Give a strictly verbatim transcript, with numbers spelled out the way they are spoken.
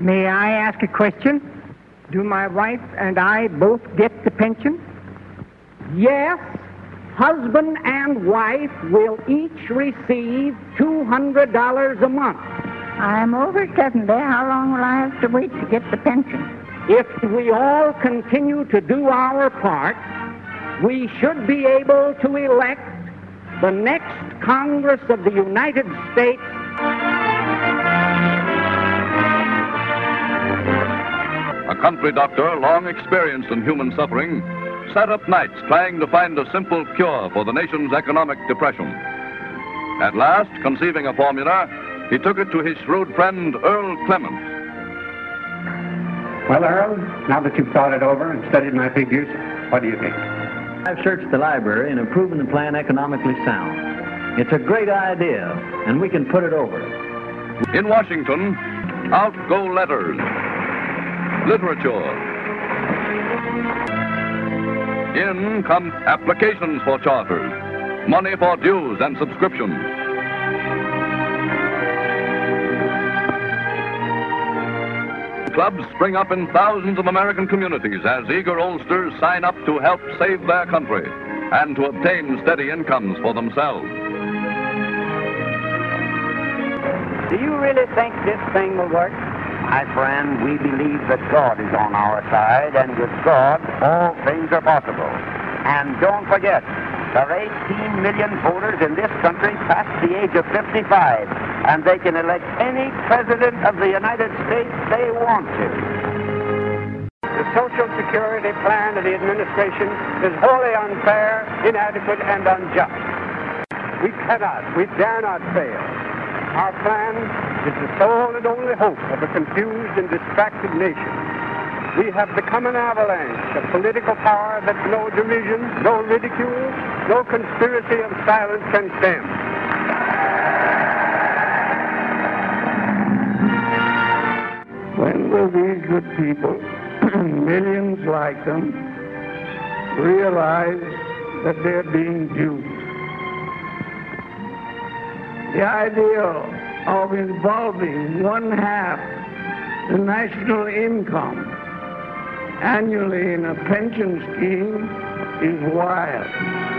May I ask a question? Do my wife and I both get the pension? Yes, husband and wife will each receive two hundred dollars a month. I'm over seventy. How long will I have to wait to get the pension? If we all continue to do our part, we should be able to elect the next Congress of the United States. A country doctor, long experienced in human suffering, sat up nights trying to find a simple cure for the nation's economic depression. At last, conceiving a formula, he took it to his shrewd friend, Earl Clements. Well, Earl, now that you've thought it over and studied my figures, what do you think? I've searched the library and have proven the plan economically sound. It's a great idea, and we can put it over. In Washington, out go letters, literature. In come applications for charters, money for dues and subscriptions. Clubs spring up in thousands of American communities as eager oldsters sign up to help save their country and to obtain steady incomes for themselves. Do you really think this thing will work? My friend, we believe that God is on our side, and with God, all things are possible. And don't forget, there are eighteen million voters in this country past the age of fifty-five, and they can elect any president of the United States they want to. The Social Security plan of the administration is wholly unfair, inadequate, and unjust. We cannot, we dare not fail. Our plan is the sole and only hope of a confused and distracted nation. We have become an avalanche of political power that no derision, no ridicule, no conspiracy of silence can stem. When will these good people, millions like them, realize that they're being duped? The idea of involving one half the national income annually in a pension scheme is wild.